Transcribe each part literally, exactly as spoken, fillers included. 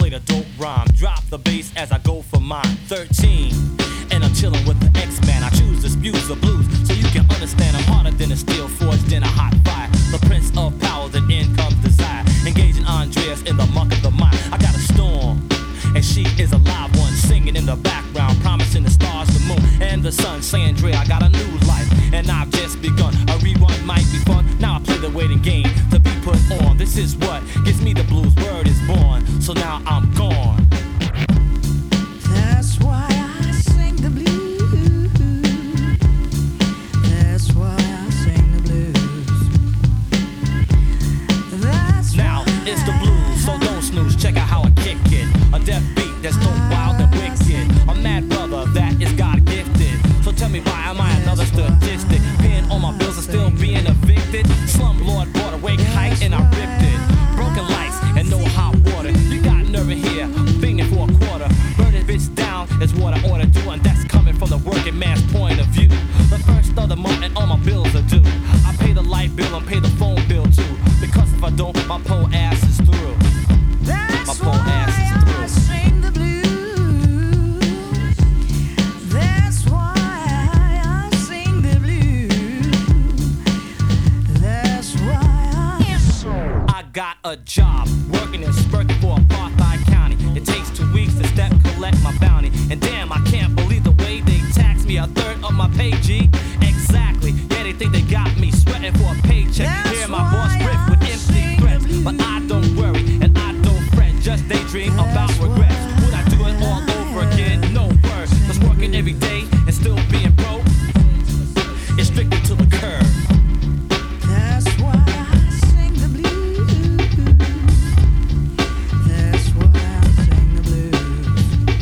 spit a dope rhyme. Drop the bass as I go for mine. thirteen, and I'm chillin' with the X-Man. I choose to spew the blues so you can understand I'm harder than a steel forged in a hot fire. The prince of power, then in comes desire. Engaging Andreas in the muck of the mind. I got a storm, and she is a live one, singing in the background, promising the stars, the moon, and the sun. Saying, Dre, I got a new life, and I've just begun. A rerun might be fun. Now I play the waiting game to be put on. This is what gives me the blues. Word is born, so now I'm gone. That's why I sing the blues. That's why I sing the blues. That's now it's the blues, so don't snooze. Check out how I kick it. A deaf beat that's so wild and wicked. A mad brother that is God gifted. So tell me, why am I another statistic? Paying all my bills and still being evicted. Slumlord bought a wake height and I ripped it. Broken lights and no hot water. You got nerve in here, binging for a quarter. Burning bitch down is what I ought to do, and that's coming from the working man's point of view. The first of the month and all my bills are due. I pay the light bill and pay the phone bill too. Because if I don't, my poor ass is through. My poor ass is through. I sing the blues. That's why I sing the blues. That's why I. I got a job working in Spurgeon for Apartheid County. It takes two weeks to step collect my bounty. And damn, I can't believe the way they tax me. A third of my pay, G. Exactly. Yeah, they think they got me sweating for a paycheck. That's Hear my boss riff with empty threats. But I don't worry and I don't fret. Just daydream about regrets. Would I do it all over again? No word. Cause working every day and still being broke is strictly to the curb. That's why I sing the blues. That's why I sing the blues.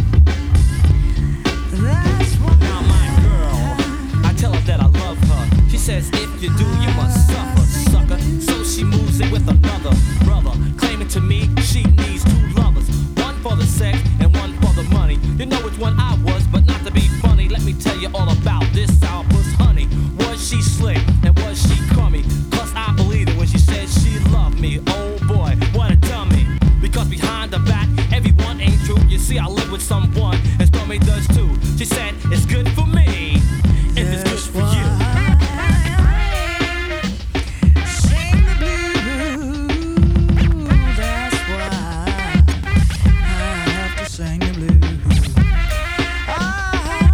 That's why. Now my girl, I tell her that I love her. She says if you do, you must suffer, sucker. So she moves in with another brother, claiming to me she needs two lovers. One for the sex and one for the money. You know which one I was, but not to be funny. Let me tell you all about this sour puss honey. Was she slick and was she crummy? Plus I believed it when she said she loved me. Oh boy, what a dummy. Because behind the back, everyone ain't true. You see, I live with someone, and Stormy does too. She said it's good for me, if it's good for you. Sing the blues. That's why I have to sing the blues. Ah,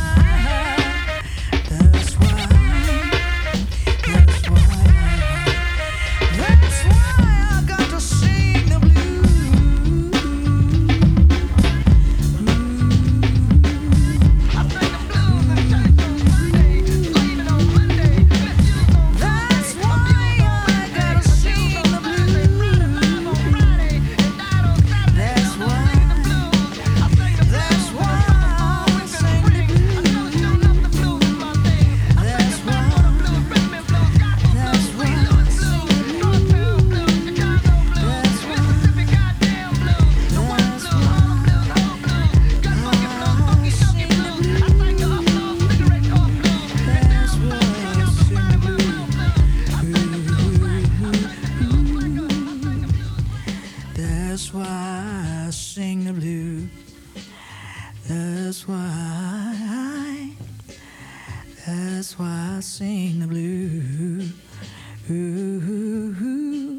that's why. That's why. That's why I got to sing the blues. I sing the blues in church on Sunday, leaving on Monday. That's why I gotta sing the blues. That's why. That's why I sing the blues. That's why. That's why I sing the blues. That's why. That's why I sing the blues. That's why I. That's why I sing the blues. Ooh, ooh, ooh.